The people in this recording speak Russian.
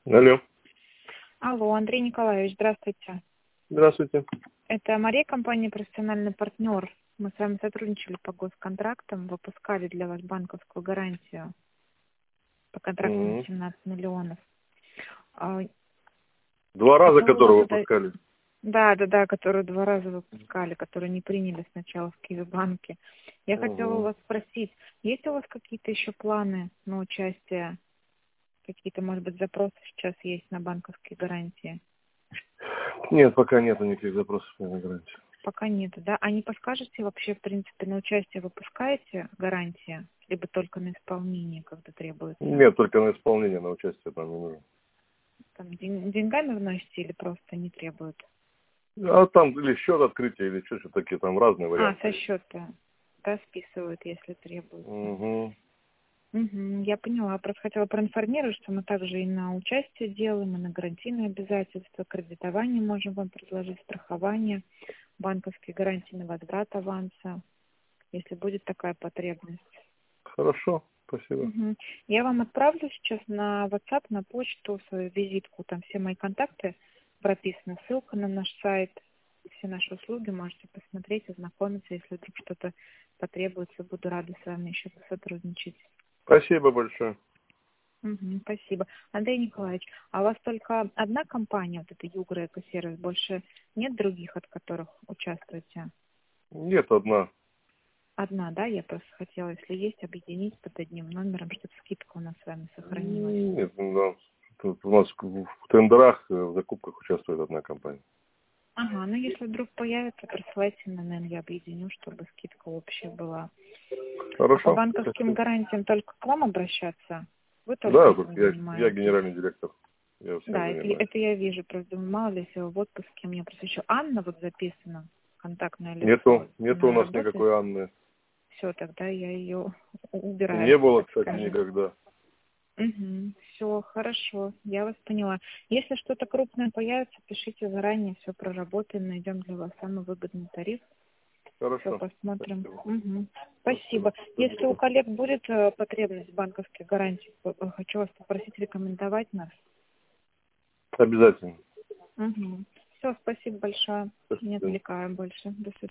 Алло. Алло, Андрей Николаевич, здравствуйте. Здравствуйте. Это Мария, компания «Профессиональный партнер». Мы с вами сотрудничали по госконтрактам, выпускали для вас банковскую гарантию по контракту на Мгм. 17 миллионов. А, Два раза, Хотела у вас которые это... выпускали. Да, которую 2 раза выпускали, которую не приняли сначала в Киевбанке. Я хотела у Мгм. вас спросить, есть у вас какие-то еще планы на участие? Какие-то, может быть, запросы сейчас есть на банковские гарантии? Нет, пока нету никаких запросов на гарантию. Пока нет, да? А не подскажете вообще, в принципе, на участие выпускаете гарантии, либо только на исполнение, когда требуется? Нет, только на исполнение, на участие там не нужно. Там деньгами вносите или просто не требуют? А там или счет открытие, или что-то такие, там разные варианты Со есть. счета, да, списывают, если требуется. Угу. Угу, я поняла. Просто хотела проинформировать, что мы также и на участие делаем, и на гарантийные обязательства, кредитование можем вам предложить, страхование, банковские гарантии на возврат аванса, если будет такая потребность. Хорошо, спасибо. Мгм. Я вам отправлю сейчас на WhatsApp, на почту свою визитку. Там все мои контакты прописаны. Ссылка на наш сайт. Все наши услуги можете посмотреть, ознакомиться. Если вдруг что-то потребуется, буду рада с вами еще посотрудничать. Спасибо большое. Мгм, спасибо. Андрей Николаевич, а у вас только одна компания, вот эта Югра Экосервис, больше нет других, от которых участвуете? Нет, одна. Одна, да? Я просто хотела, если есть, объединить под одним номером, чтобы скидка у нас с вами сохранилась. Нет, да. Тут у нас в тендерах, в закупках участвует одна компания. Ага, ну если вдруг появится, присылайте на НН, я объединю, чтобы скидка общая была. А по Хорошо, банковским спасибо. гарантиям только к вам обращаться? Вы только Да, этим я занимаетесь? генеральный директор. Я всем Да, занимаюсь. это я вижу, просто думаю, мало ли, если вы в отпуске, мне просто еще Анна вот записана, контактное лицо. Нету у Она нас работает? никакой Анны. Все, тогда я ее убираю, Не было, так кстати, скажем. никогда. Угу, все, хорошо, я вас поняла. Если что-то крупное появится, пишите заранее, все проработаем, найдем для вас самый выгодный тариф. Все, Хорошо. посмотрим. Спасибо. Мгм. Спасибо. Спасибо. Если у коллег будет потребность в банковских гарантиях, хочу вас попросить рекомендовать нас. Обязательно. Все, спасибо большое. До Не свидания. отвлекаю больше. До свидания.